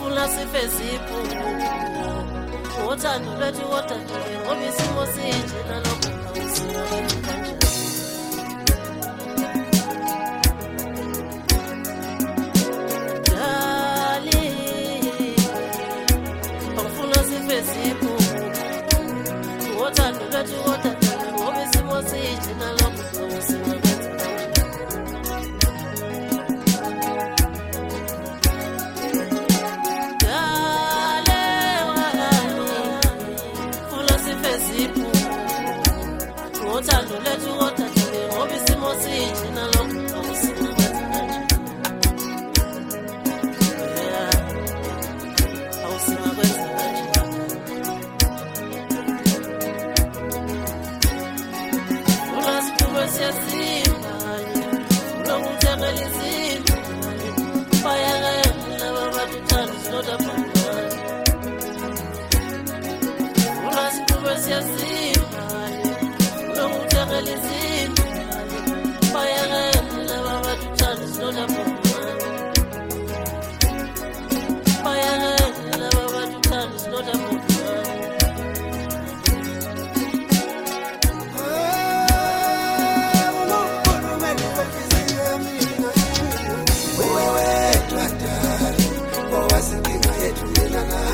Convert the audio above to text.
Awufuna sife sipho Wothando lwethu kodwa ngoba isimo sinje nalokho awusina kanjani Wothando lwethu kodwa ngoba isimo sinje nalokho awusina Wothando lwethu kodwa ngoba isimo sinje nalokho awusina awusina kwenza kanje Ulasiphume siyasimba Ulokuthengela izinto Bayakela laba bantu thanda sinotha phambili Ulasiphume siyasimba Ulokuthengela izinto Bayakela laba bantu thanda sinotha phambili Bayakela laba bantu thanda sinotha phambili Wewe twatari, owasinginga yetu yenana